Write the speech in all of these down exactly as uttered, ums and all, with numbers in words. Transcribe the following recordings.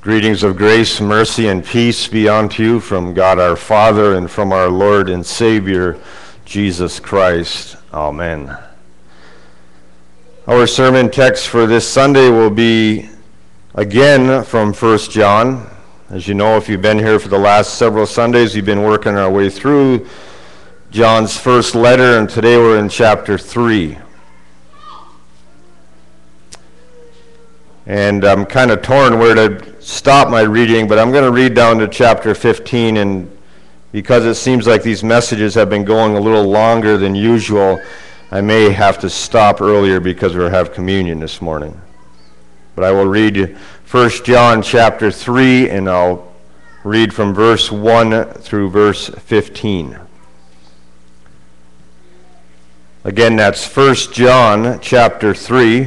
Greetings of grace, mercy, and peace be unto you from God our Father and from our Lord and Savior, Jesus Christ. Amen. Our sermon text for this Sunday will be again from First John. As you know, if you've been here for the last several Sundays, we've been working our way through John's first letter, and today we're in chapter three. And I'm kind of torn where to stop my reading, but I'm going to read down to chapter fifteen, and because it seems like these messages have been going a little longer than usual, I may have to stop earlier because we have communion this morning. But I will read First John chapter three, and I'll read from verse one through verse fifteen. Again, that's First John chapter three.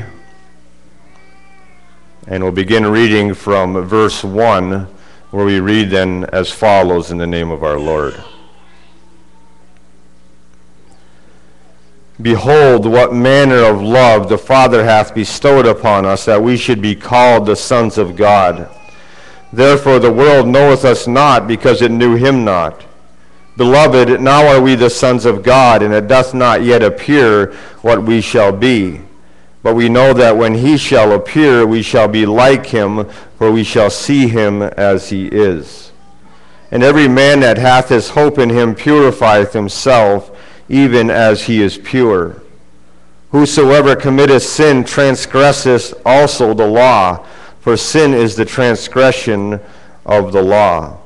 And we'll begin reading from verse one, where we read then as follows in the name of our Lord. Behold, what manner of love the Father hath bestowed upon us, that we should be called the sons of God. Therefore the world knoweth us not, because it knew him not. Beloved, now are we the sons of God, and it doth not yet appear what we shall be. But we know that when he shall appear, we shall be like him, for we shall see him as he is. And every man that hath his hope in him purifieth himself, even as he is pure. Whosoever committeth sin transgresseth also the law, for sin is the transgression of the law.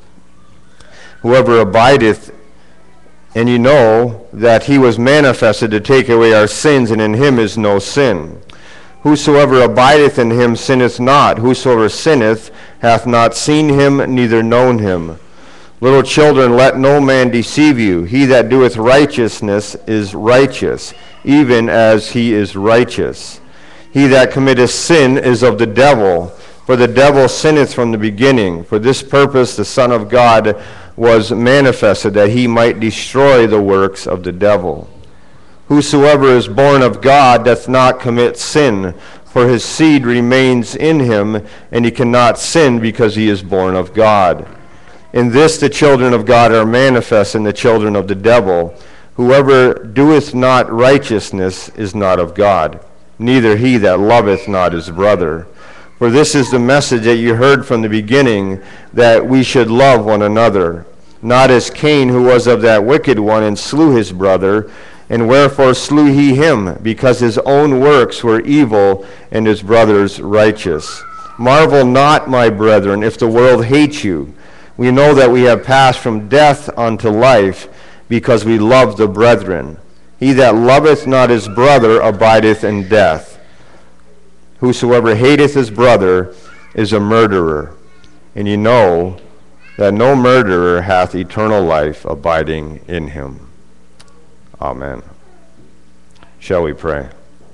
Whoever abideth, and you know that he was manifested to take away our sins, and in him is no sin. Whosoever abideth in him sinneth not. Whosoever sinneth hath not seen him, neither known him. Little children, let no man deceive you. He that doeth righteousness is righteous, even as he is righteous. He that committeth sin is of the devil, for the devil sinneth from the beginning. For this purpose the Son of God was manifested, that he might destroy the works of the devil. Whosoever is born of God doth not commit sin, for his seed remains in him, and he cannot sin because he is born of God. In this the children of God are manifest, and the children of the devil. Whoever doeth not righteousness is not of God, neither he that loveth not his brother. For this is the message that you heard from the beginning, that we should love one another. Not as Cain, who was of that wicked one, and slew his brother. And wherefore slew he him? Because his own works were evil, and his brother's righteous. Marvel not, my brethren, if the world hates you. We know that we have passed from death unto life, because we love the brethren. He that loveth not his brother abideth in death. Whosoever hateth his brother is a murderer, and ye know that no murderer hath eternal life abiding in him. Amen. Shall we pray?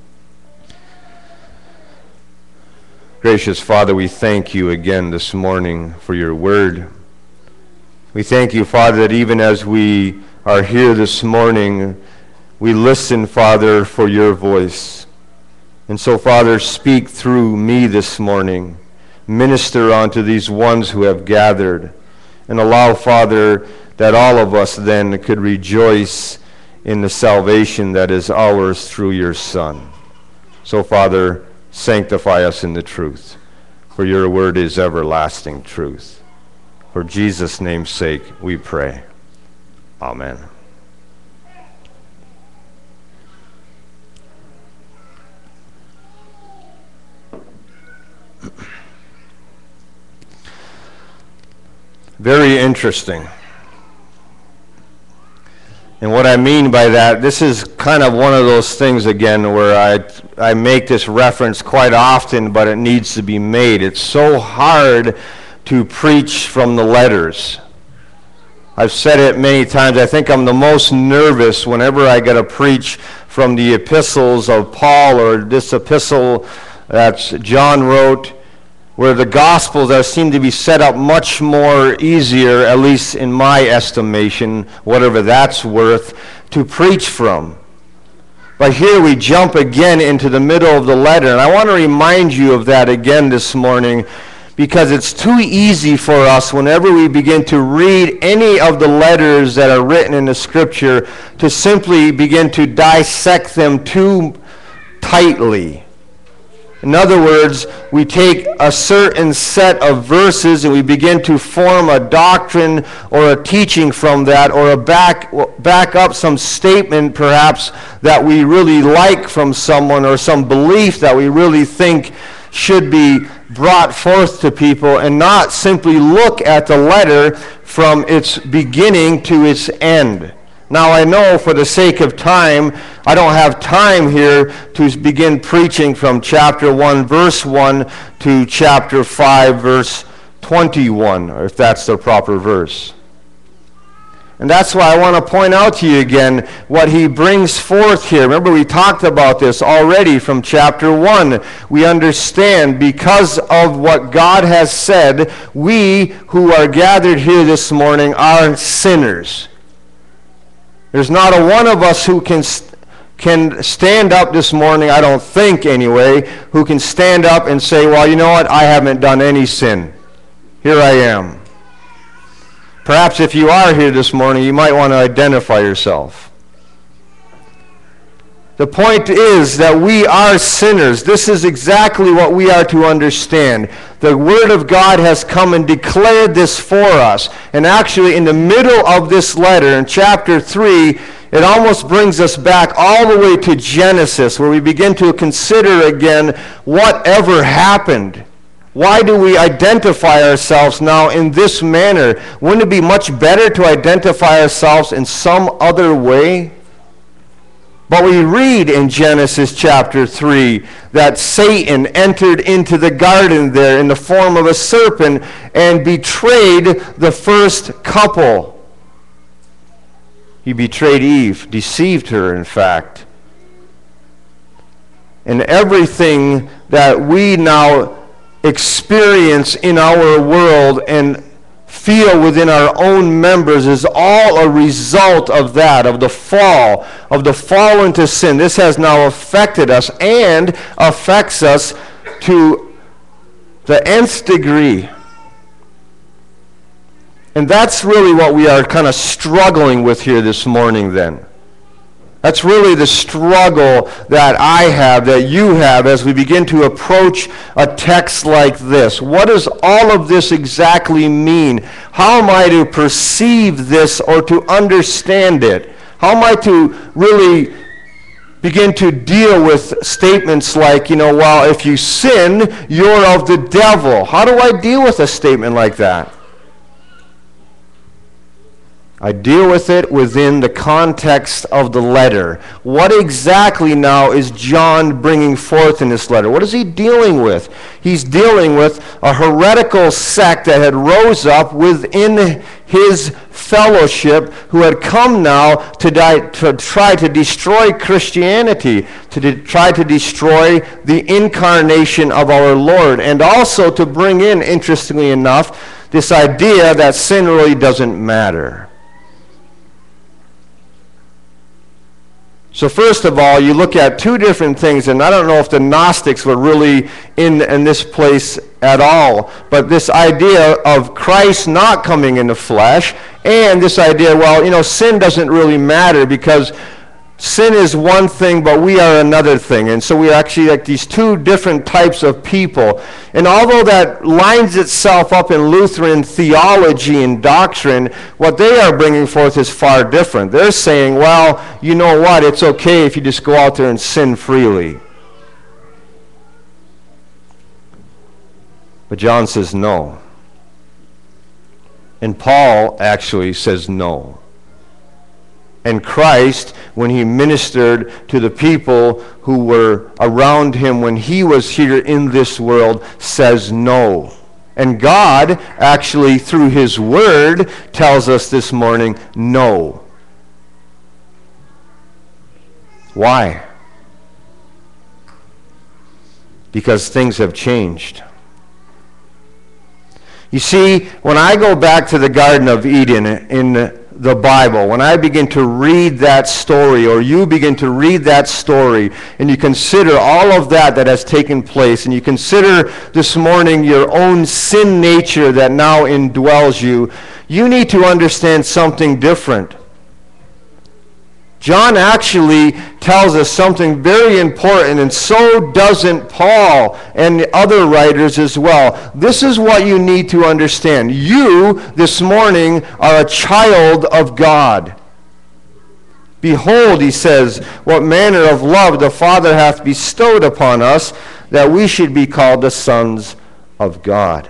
Gracious Father, we thank you again this morning for your word. We thank you, Father, that even as we are here this morning, we listen, Father, for your voice. And so, Father, speak through me this morning. Minister unto these ones who have gathered. And allow, Father, that all of us then could rejoice in the salvation that is ours through your Son. So, Father, sanctify us in the truth, for your word is everlasting truth. For Jesus' name's sake, we pray. Amen. Very interesting. And what I mean by that, this is kind of one of those things again where I I make this reference quite often, but it needs to be made. It's so hard to preach from the letters. I've said it many times. I think I'm the most nervous whenever I get to preach from the epistles of Paul, or this epistle that John wrote, where the Gospels that seem to be set up much more easier, at least in my estimation, whatever that's worth, to preach from. But here we jump again into the middle of the letter, and I want to remind you of that again this morning, because it's too easy for us whenever we begin to read any of the letters that are written in the Scripture to simply begin to dissect them too tightly. In other words, we take a certain set of verses and we begin to form a doctrine or a teaching from that, or a back, back up some statement perhaps that we really like from someone, or some belief that we really think should be brought forth to people, and not simply look at the letter from its beginning to its end. Now, I know for the sake of time, I don't have time here to begin preaching from chapter one, verse one to chapter five, verse twenty-one, or if that's the proper verse. And that's why I want to point out to you again what he brings forth here. Remember, we talked about this already from chapter one. We understand because of what God has said, we who are gathered here this morning are sinners. There's not a one of us who can can stand up this morning, I don't think anyway, who can stand up and say, well, you know what, I haven't done any sin. Here I am. Perhaps if you are here this morning, you might want to identify yourself. The point is that we are sinners. This is exactly what we are to understand. The Word of God has come and declared this for us. And actually, in the middle of this letter, in chapter three, it almost brings us back all the way to Genesis, where we begin to consider again whatever happened. Why do we identify ourselves now in this manner? Wouldn't it be much better to identify ourselves in some other way? But we read in Genesis chapter three that Satan entered into the garden there in the form of a serpent and betrayed the first couple. He betrayed Eve, deceived her, in fact. And everything that we now experience in our world and feel within our own members is all a result of that, of the fall, of the fall into sin. This has now affected us and affects us to the nth degree. And that's really what we are kind of struggling with here this morning then. That's really the struggle that I have, that you have, as we begin to approach a text like this. What does all of this exactly mean? How am I to perceive this or to understand it? How am I to really begin to deal with statements like, you know, well, if you sin, you're of the devil? How do I deal with a statement like that? I deal with it within the context of the letter. What exactly now is John bringing forth in this letter? What is he dealing with? He's dealing with a heretical sect that had rose up within his fellowship, who had come now to, die, to try to destroy Christianity, to de- try to destroy the incarnation of our Lord, and also to bring in, interestingly enough, this idea that sin really doesn't matter. So first of all, you look at two different things, and I don't know if the Gnostics were really in, in this place at all, but this idea of Christ not coming in the flesh, and this idea, well, you know, sin doesn't really matter because sin is one thing, but we are another thing. And so we are actually like these two different types of people. And although that lines itself up in Lutheran theology and doctrine, what they are bringing forth is far different. They're saying, well, you know what, it's okay if you just go out there and sin freely. But John says no. And Paul actually says no. And Christ, when he ministered to the people who were around him when he was here in this world, says no. And God, actually, through his word, tells us this morning, no. Why? Because things have changed. You see, when I go back to the Garden of Eden in the Bible, when I begin to read that story, or you begin to read that story, and you consider all of that that has taken place, and you consider this morning your own sin nature that now indwells you, you need to understand something different. John actually tells us something very important, and so doesn't Paul and other writers as well. This is what you need to understand. You, this morning, are a child of God. Behold, he says, what manner of love the Father hath bestowed upon us, that we should be called the sons of God.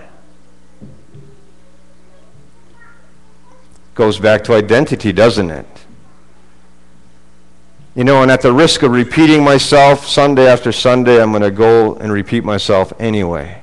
Goes back to identity, doesn't it? You know, and at the risk of repeating myself Sunday after Sunday, I'm going to go and repeat myself anyway.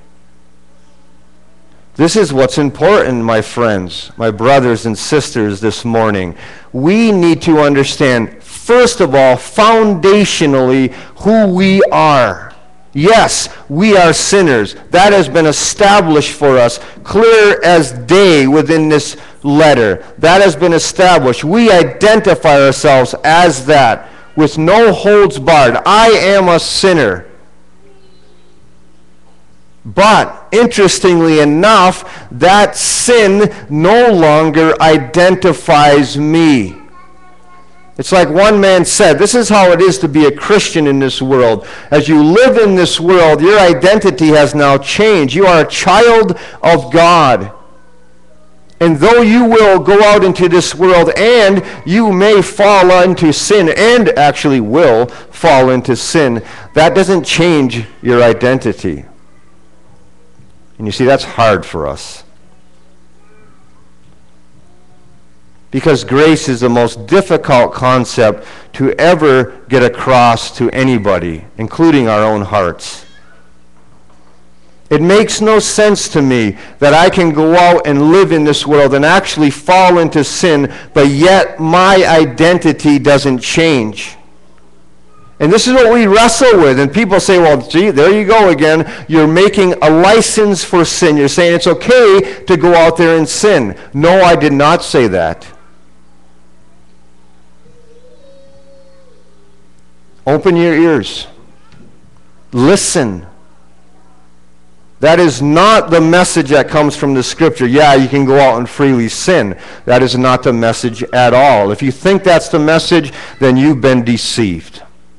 This is what's important, my friends, my brothers and sisters, this morning. We need to understand, first of all, foundationally, who we are. Yes, we are sinners. That has been established for us, clear as day within this letter. That has been established. We identify ourselves as that, with no holds barred. I am a sinner. But, interestingly enough, that sin no longer identifies me. It's like one man said, this is how it is to be a Christian in this world. As you live in this world, your identity has now changed. You are a child of God. And though you will go out into this world and you may fall into sin, and actually will fall into sin, that doesn't change your identity. And you see, that's hard for us. Because grace is the most difficult concept to ever get across to anybody, including our own hearts. It makes no sense to me that I can go out and live in this world and actually fall into sin, but yet my identity doesn't change. And this is what we wrestle with. And people say, well, gee, there you go again. You're making a license for sin. You're saying it's okay to go out there and sin. No, I did not say that. Open your ears. Listen. That is not the message that comes from the Scripture. Yeah, you can go out and freely sin. That is not the message at all. If you think that's the message, then you've been deceived.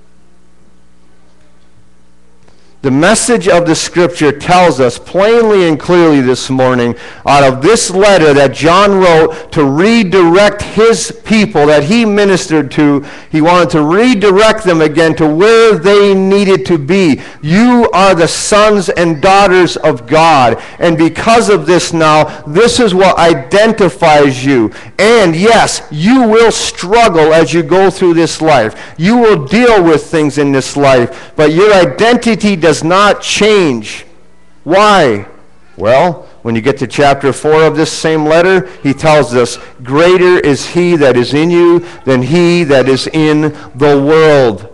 The message of the Scripture tells us plainly and clearly this morning, out of this letter that John wrote to redirect his people that he ministered to, he wanted to redirect them again to where they needed to be. You are the sons and daughters of God. And because of this now, this is what identifies you. And yes, you will struggle as you go through this life. You will deal with things in this life, but your identity does not change. Why? Well, when you get to chapter four of this same letter, he tells us, greater is he that is in you than he that is in the world.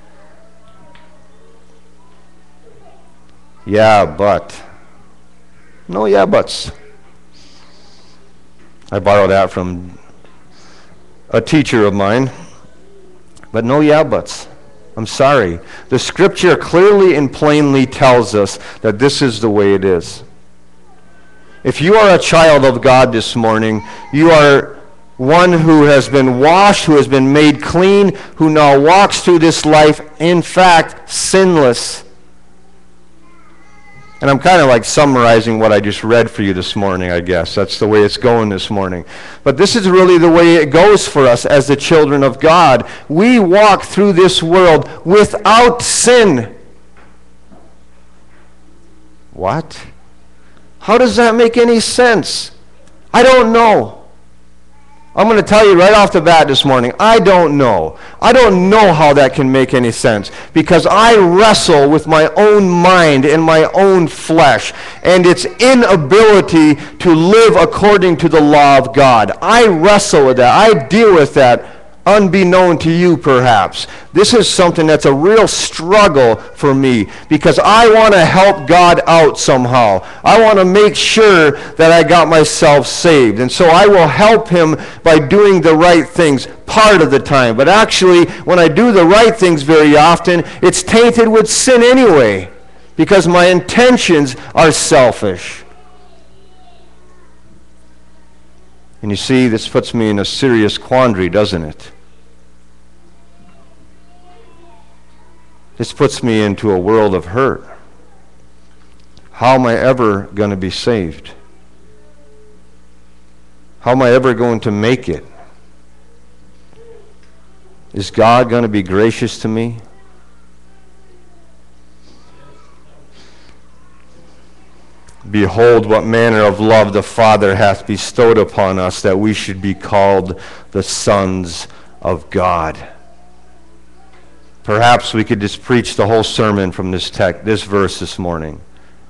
Yeah, but. No yeah buts. I borrowed that from a teacher of mine. But no yeah buts. I'm sorry. The Scripture clearly and plainly tells us that this is the way it is. If you are a child of God this morning, you are one who has been washed, who has been made clean, who now walks through this life, in fact, sinless. And I'm kind of like summarizing what I just read for you this morning, I guess. That's the way it's going this morning. But this is really the way it goes for us as the children of God. We walk through this world without sin. What? How does that make any sense? I don't know. I'm going to tell you right off the bat this morning, I don't know. I don't know how that can make any sense, because I wrestle with my own mind and my own flesh and its inability to live according to the law of God. I wrestle with that. I deal with that unbeknown to you perhaps. This is something that's a real struggle for me because I want to help God out somehow. I want to make sure that I got myself saved. And so I will help him by doing the right things part of the time. But actually, when I do the right things very often, it's tainted with sin anyway because my intentions are selfish. And you see, this puts me in a serious quandary, doesn't it? This puts me into a world of hurt. How am I ever going to be saved? How am I ever going to make it? Is God going to be gracious to me? Behold, what manner of love the Father hath bestowed upon us, that we should be called the sons of God. Perhaps we could just preach the whole sermon from this text, this verse this morning.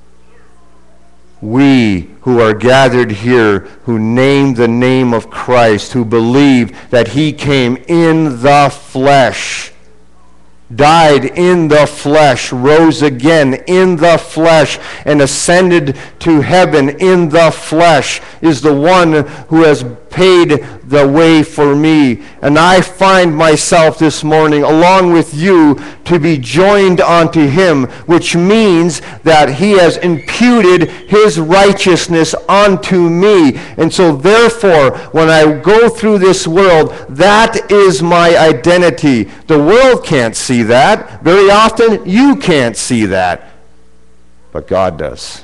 We who are gathered here, who name the name of Christ, who believe that he came in the flesh, died in the flesh, rose again in the flesh, and ascended to heaven in the flesh, is the one who has paid the way for me. And I find myself this morning, along with you, to be joined unto him, which means that he has imputed his righteousness unto me. And so therefore, when I go through this world, that is my identity. The world can't see that. Very often, you can't see that. But God does.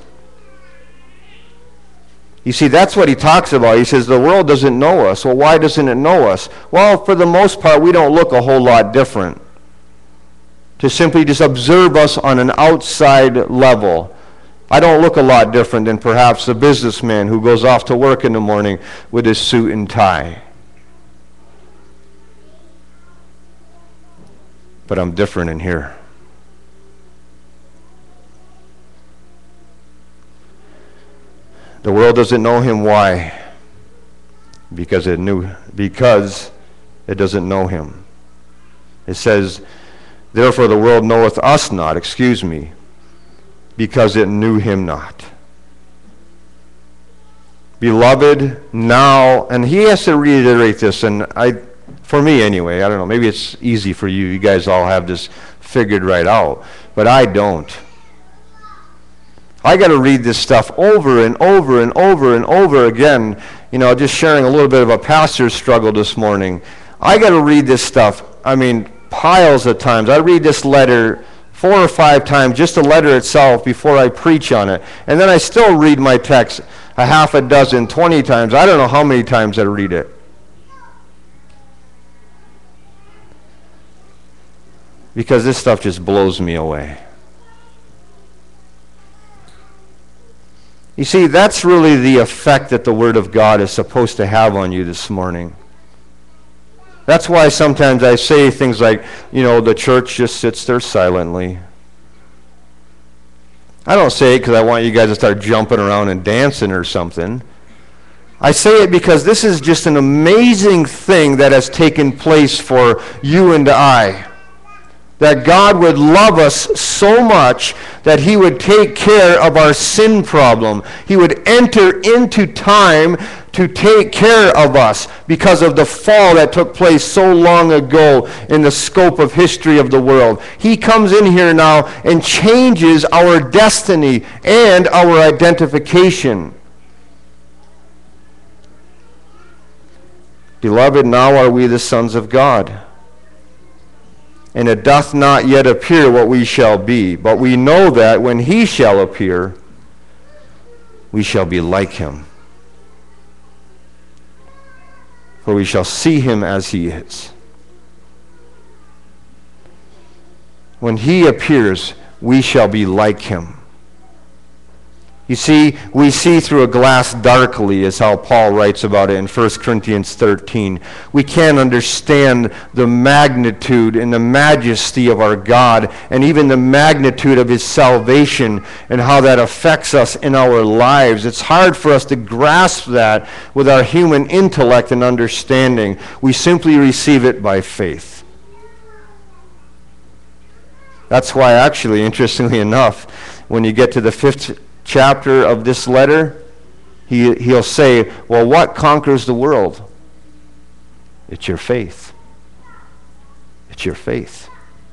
You see, that's what he talks about. He says the world doesn't know us. Well, why doesn't it know us? Well, for the most part, we don't look a whole lot different. To simply just observe us on an outside level. I don't look a lot different than perhaps the businessman who goes off to work in the morning with his suit and tie. But I'm different in here. The world doesn't know him. Why? Because it knew, because it doesn't know him. It says, therefore the world knoweth us not, excuse me, because it knew him not. Beloved, now, and he has to reiterate this, and I, for me anyway, I don't know, maybe it's easy for you. You guys all have this figured right out, but I don't. I got to read this stuff over and over and over and over again. You know, just sharing a little bit of a pastor's struggle this morning. I got to read this stuff, I mean, piles of times. I read this letter four or five times, just the letter itself, before I preach on it. And then I still read my text a half a dozen, twenty times. I don't know how many times I read it. Because this stuff just blows me away. You see, that's really the effect that the Word of God is supposed to have on you this morning. That's why sometimes I say things like, you know, the church just sits there silently. I don't say it because I want you guys to start jumping around and dancing or something. I say it because this is just an amazing thing that has taken place for you and I. That God would love us so much that he would take care of our sin problem. He would enter into time to take care of us because of the fall that took place so long ago in the scope of history of the world. He comes in here now and changes our destiny and our identification. Beloved, now are we the sons of God. And it doth not yet appear what we shall be. But we know that when he shall appear, we shall be like him. For we shall see him as he is. When he appears, we shall be like him. You see, we see through a glass darkly, is how Paul writes about it in First Corinthians thirteen. We can't understand the magnitude and the majesty of our God, and even the magnitude of his salvation and how that affects us in our lives. It's hard for us to grasp that with our human intellect and understanding. We simply receive it by faith. That's why, actually, interestingly enough, when you get to the fifth chapter of this letter, he, he'll say, well, what conquers the world? It's your faith. It's your faith.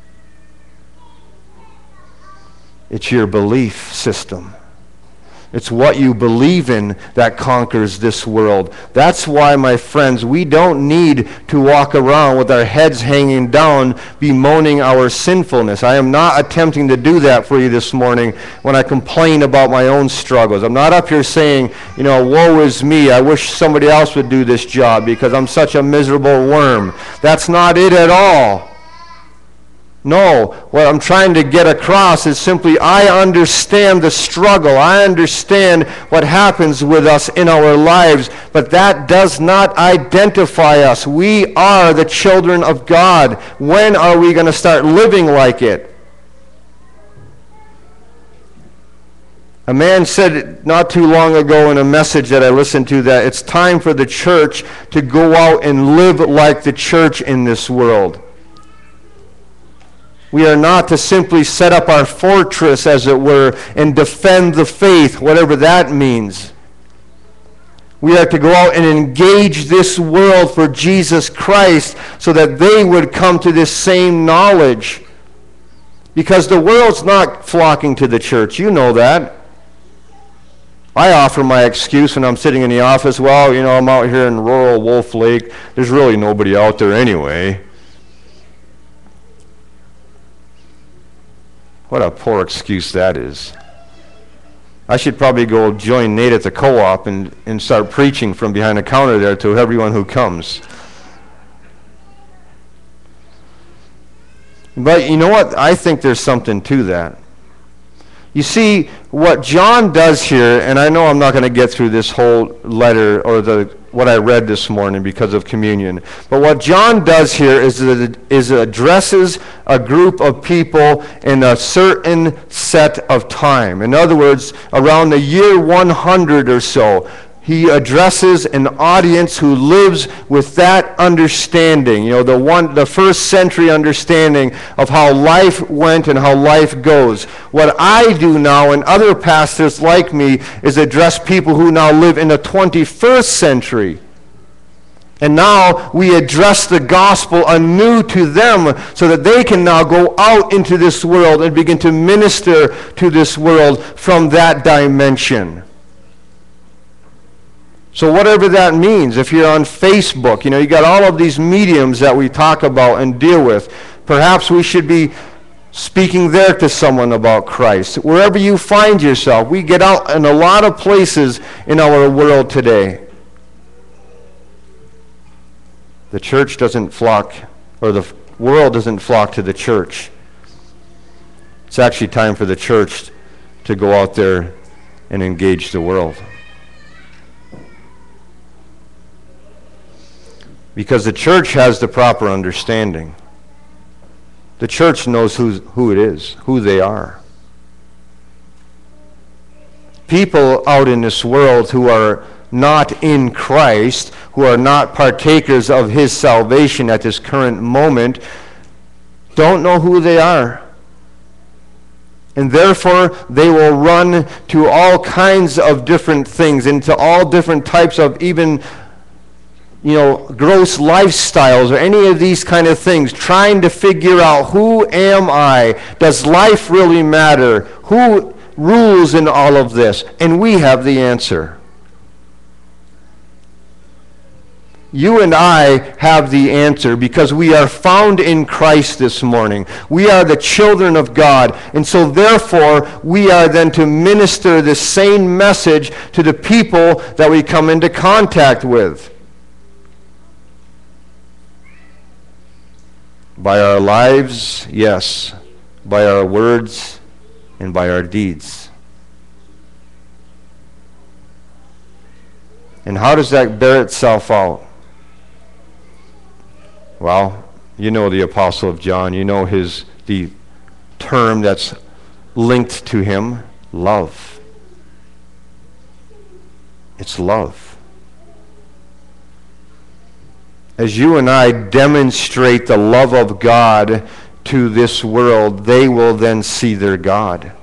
It's your belief system. It's what you believe in that conquers this world. That's why, my friends, we don't need to walk around with our heads hanging down, bemoaning our sinfulness. I am not attempting to do that for you this morning when I complain about my own struggles. I'm not up here saying, you know, woe is me. I wish somebody else would do this job because I'm such a miserable worm. That's not it at all. No, what I'm trying to get across is simply I understand the struggle. I understand what happens with us in our lives, but that does not identify us. We are the children of God. When are we going to start living like it? A man said not too long ago in a message that I listened to that it's time for the church to go out and live like the church in this world. We are not to simply set up our fortress, as it were, and defend the faith, whatever that means. We are to go out and engage this world for Jesus Christ so that they would come to this same knowledge. Because the world's not flocking to the church. You know that. I offer my excuse when I'm sitting in the office, well, you know, I'm out here in rural Wolf Lake. There's really nobody out there anyway. What a poor excuse that is. I should probably go join Nate at the co-op and, and start preaching from behind the counter there to everyone who comes. But you know what? I think there's something to that. You see, what John does here, and I know I'm not going to get through this whole letter or the what I read this morning because of communion, but what John does here is that is addresses a group of people in a certain set of time. In other words, around the year one hundred or so, he addresses an audience who lives with that understanding, you know, the one, the first century understanding of how life went and how life goes. What I do now, and other pastors like me, is address people who now live in the twenty-first century. And now we address the gospel anew to them so that they can now go out into this world and begin to minister to this world from that dimension. So whatever that means, if you're on Facebook, you know, you got all of these mediums that we talk about and deal with. Perhaps we should be speaking there to someone about Christ. Wherever you find yourself, we get out in a lot of places in our world today. The church doesn't flock, or the world doesn't flock to the church. It's actually time for the church to go out there and engage the world. Because the church has the proper understanding. The church knows who's, who it is, who they are. People out in this world who are not in Christ, who are not partakers of his salvation at this current moment, don't know who they are. And therefore, they will run to all kinds of different things, into all different types of even you know, gross lifestyles or any of these kind of things, trying to figure out, who am I? Does life really matter? Who rules in all of this? And we have the answer. You and I have the answer because we are found in Christ this morning. We are the children of God. And so therefore, we are then to minister the same message to the people that we come into contact with. By our lives, yes. By our words and by our deeds. And how does that bear itself out? Well, you know the Apostle of John. You know his the term that's linked to him, love. It's love. As you and I demonstrate the love of God to this world, they will then see their God.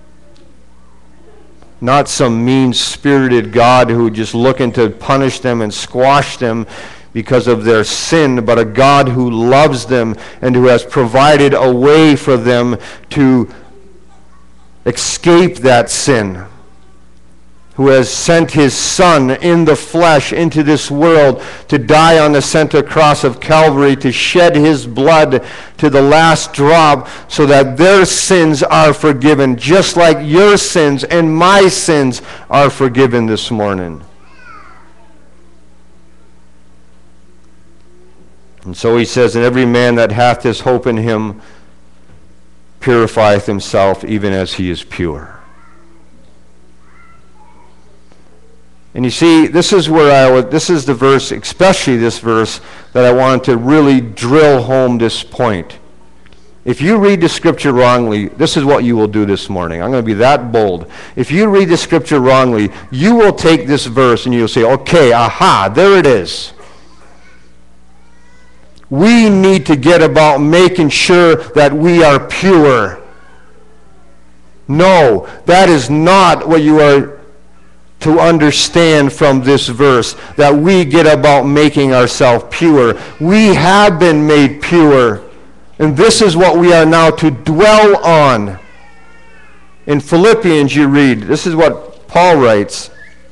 Not some mean-spirited God who just looking to punish them and squash them because of their sin, but a God who loves them and who has provided a way for them to escape that sin, who has sent his Son in the flesh into this world to die on the center cross of Calvary, to shed his blood to the last drop so that their sins are forgiven, just like your sins and my sins are forgiven this morning. And so he says, and every man that hath this hope in him purifieth himself even as he is pure. And you see, this is where I would, this is the verse, especially this verse, that I wanted to really drill home this point. If you read the scripture wrongly, this is what you will do this morning. I'm going to be that bold. If you read the scripture wrongly, you will take this verse and you'll say, okay, aha, there it is. We need to get about making sure that we are pure. No, that is not what you are to understand from this verse, that we get about making ourselves pure. We have been made pure, and this is what we are now to dwell on. In Philippians you read, this is what Paul writes.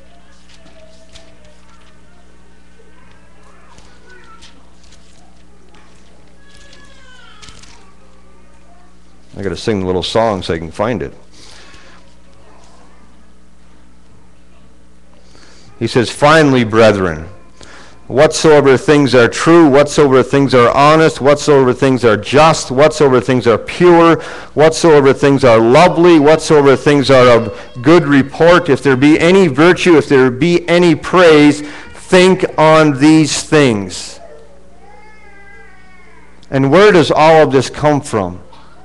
I got to sing a little song so I can find it. He says, finally, brethren, whatsoever things are true, whatsoever things are honest, whatsoever things are just, whatsoever things are pure, whatsoever things are lovely, whatsoever things are of good report, if there be any virtue, if there be any praise, think on these things. And where does all of this come from?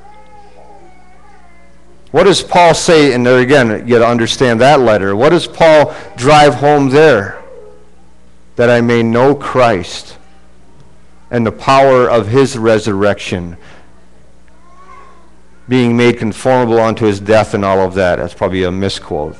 What does Paul say? And there again, you got to understand that letter. What does Paul drive home there? That I may know Christ and the power of his resurrection, being made conformable unto his death and all of that. That's probably a misquote.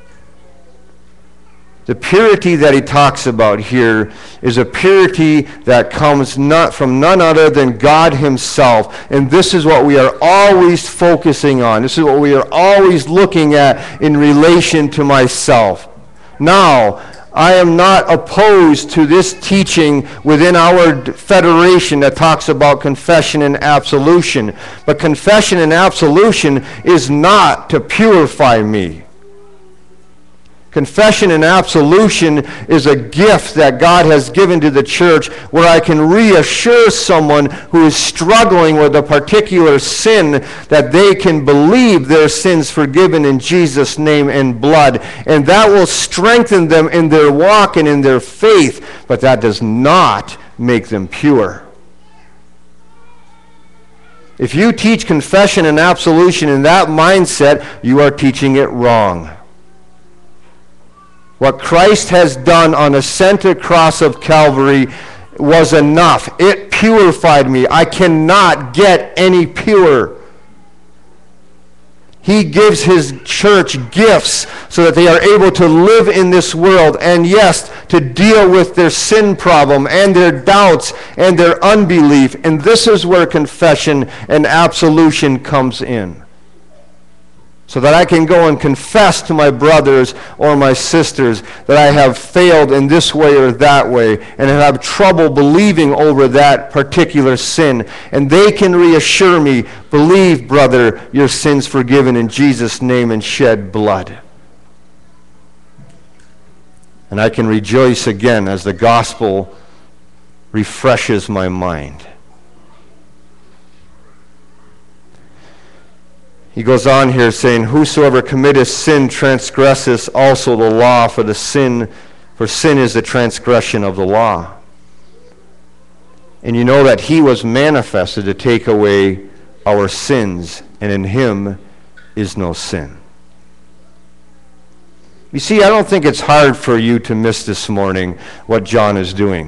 The purity that he talks about here is a purity that comes not from none other than God himself. And this is what we are always focusing on. This is what we are always looking at in relation to myself. Now, I am not opposed to this teaching within our federation that talks about confession and absolution. But confession and absolution is not to purify me. Confession and absolution is a gift that God has given to the church where I can reassure someone who is struggling with a particular sin that they can believe their sins forgiven in Jesus' name and blood. And that will strengthen them in their walk and in their faith, but that does not make them pure. If you teach confession and absolution in that mindset, you are teaching it wrong. What Christ has done on the center cross of Calvary was enough. It purified me. I cannot get any purer. He gives his church gifts so that they are able to live in this world and, yes, to deal with their sin problem and their doubts and their unbelief. And this is where confession and absolution comes in. So that I can go and confess to my brothers or my sisters that I have failed in this way or that way and have trouble believing over that particular sin. And they can reassure me, believe, brother, your sin's forgiven in Jesus' name and shed blood. And I can rejoice again as the gospel refreshes my mind. He goes on here saying, whosoever committeth sin transgresseth also the law, for the sin For sin is the transgression of the law. And you know that he was manifested to take away our sins, and in him is no sin. You see, I don't think it's hard for you to miss this morning what John is doing.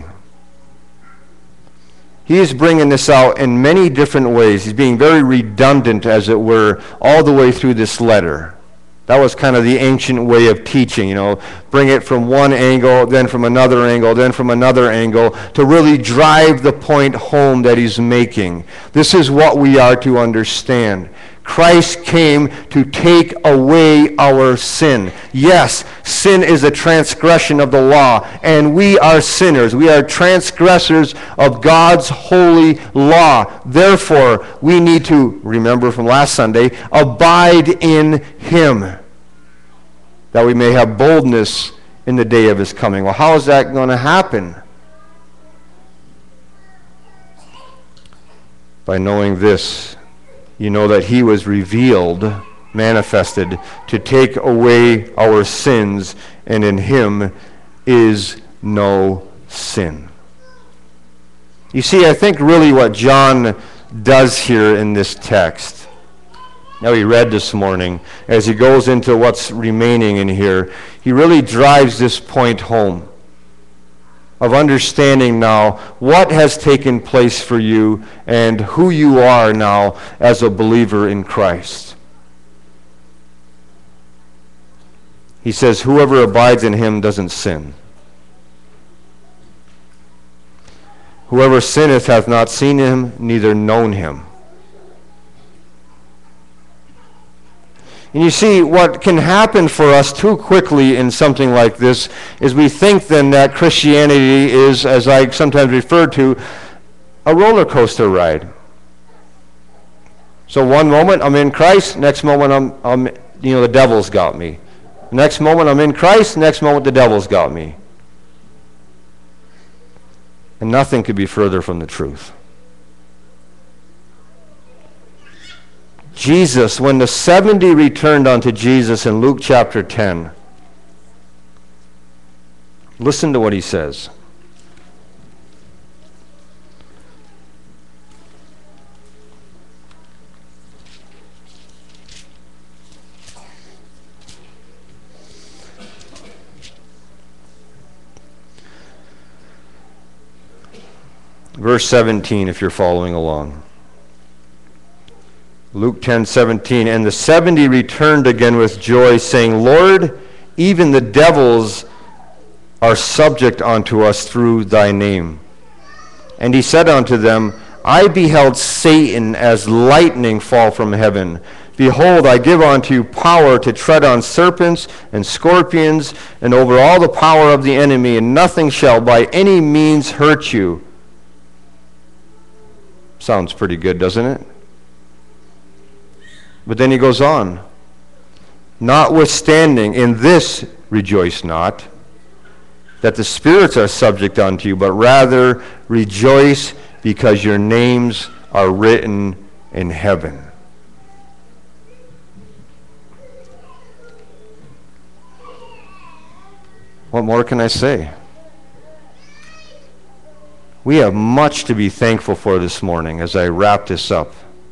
He is bringing this out in many different ways. He's being very redundant, as it were, all the way through this letter. That was kind of the ancient way of teaching, you know, bring it from one angle, then from another angle, then from another angle, to really drive the point home that he's making. This is what we are to understand. Christ came to take away our sin. Yes, sin is a transgression of the law, and we are sinners. We are transgressors of God's holy law. Therefore, we need to, remember from last Sunday, abide in him, that we may have boldness in the day of his coming. Well, how is that going to happen? By knowing this. You know that he was revealed, manifested, to take away our sins, and in him is no sin. You see, I think really what John does here in this text, that we read this morning, as he goes into what's remaining in here, he really drives this point home of understanding now what has taken place for you and who you are now as a believer in Christ. He says, whoever abides in him doesn't sin. Whoever sinneth hath not seen him, neither known him. And you see, what can happen for us too quickly in something like this is we think then that Christianity is, as I sometimes refer to, a roller coaster ride. So one moment I'm in Christ, next moment I'm, I'm you know, the devil's got me. Next moment I'm in Christ, next moment the devil's got me. And nothing could be further from the truth. Jesus, when the seventy returned unto Jesus in Luke chapter ten, listen to what he says. Verse seventeen, if you're following along. Luke ten seventeen, and the seventy returned again with joy, saying, Lord, even the devils are subject unto us through thy name. And he said unto them, I beheld Satan as lightning fall from heaven. Behold, I give unto you power to tread on serpents and scorpions, and over all the power of the enemy, and nothing shall by any means hurt you. Sounds pretty good, doesn't it? But then he goes on, notwithstanding, in this rejoice not, that the spirits are subject unto you, but rather rejoice because your names are written in heaven. What more can I say? We have much to be thankful for this morning as I wrap this up.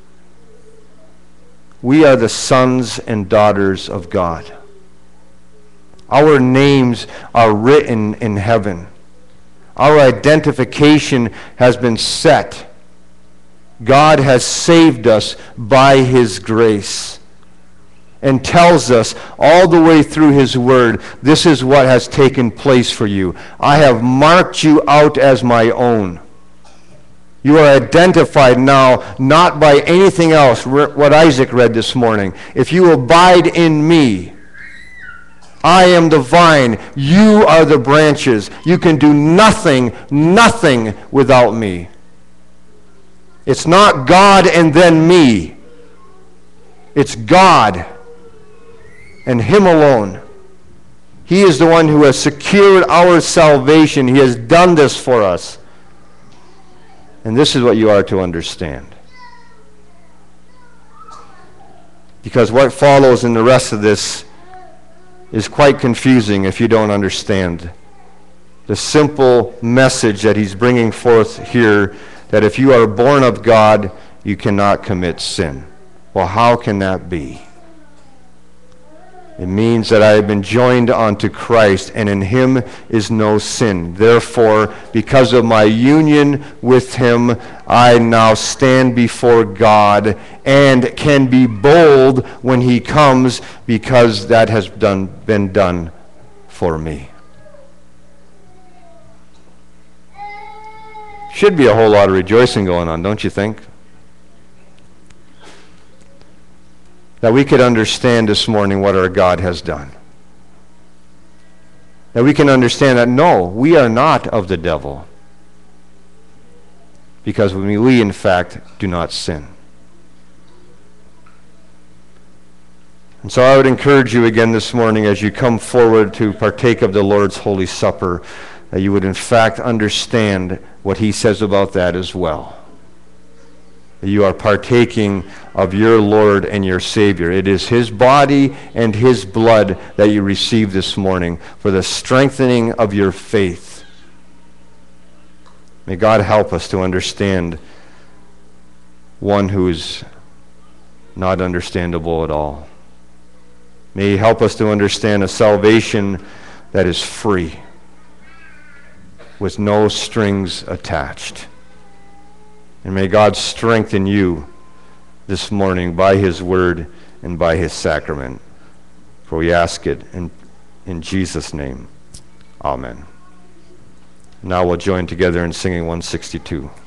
We are the sons and daughters of God. Our names are written in heaven. Our identification has been set. God has saved us by his grace and tells us all the way through his word, this is what has taken place for you. I have marked you out as my own. You are identified now not by anything else, what Isaac read this morning. If you abide in me, I am the vine, you are the branches. You can do nothing, nothing without me. It's not God and then me. It's God and him alone. He is the one who has secured our salvation. He has done this for us. And this is what you are to understand. Because what follows in the rest of this is quite confusing if you don't understand the simple message that he's bringing forth here, that if you are born of God, you cannot commit sin. Well, how can that be? It means that I have been joined unto Christ, and in him is no sin. Therefore, because of my union with him, I now stand before God and can be bold when he comes, because that has done, been done for me. Should be a whole lot of rejoicing going on, don't you think? That we could understand this morning what our God has done. That we can understand that, no, we are not of the devil. Because we, we in fact, do not sin. And so I would encourage you again this morning as you come forward to partake of the Lord's Holy Supper, that you would in fact understand what he says about that as well. You are partaking of your Lord and your Savior. It is his body and his blood that you receive this morning for the strengthening of your faith. May God help us to understand one who is not understandable at all. May he help us to understand a salvation that is free, with no strings attached. And may God strengthen you this morning by his word and by his sacrament. For we ask it in, in Jesus' name. Amen. Now we'll join together in singing one sixty-two.